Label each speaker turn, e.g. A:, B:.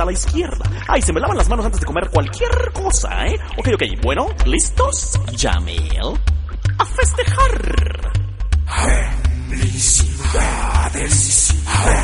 A: a la izquierda. Ay, se me lavan las manos antes de comer cualquier cosa, ¿eh? Ok, bueno, ¿listos? Jamil, a festejar.
B: Felicidades.